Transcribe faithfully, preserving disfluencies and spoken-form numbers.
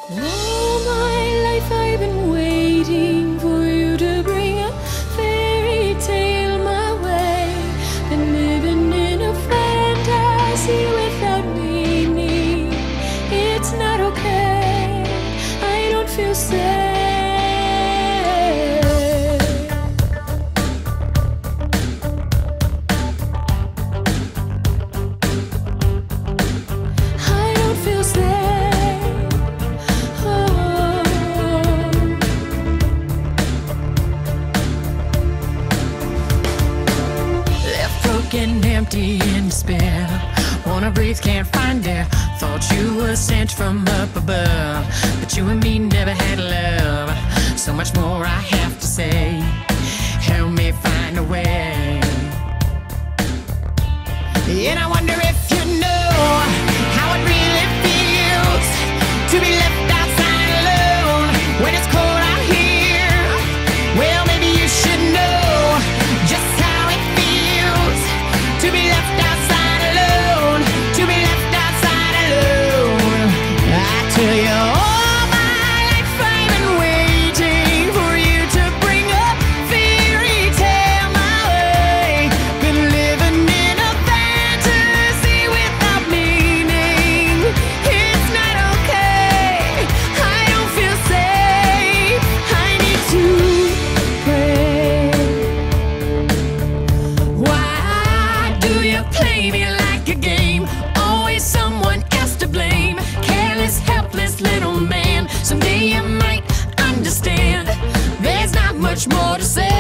All my life I've been waiting for you to bring a fairy tale my way. Been living in a fantasy without meaning. It's not okay, I don't feel safe. I don't feel safe. Oh. Left broken, empty, in despair. Wanna breathe, can't find air. Thought you were sent from up above, but you and me never had love. So much more I have to say. Help me find a way. And I wonder if you know how it really feels to be left outside alone when it's cold out here. Well, maybe you should know just how it feels to be left outside alone, to be left outside alone. I tell you, all my life I've been waiting for you to bring a fairy tale my way. Been living in a fantasy without meaning. It's not okay, I don't feel safe. I need to pray. Why do you play me like a game? Always someone else to blame. Careless, helpless little man. Someday you might understand. There's not much more to say.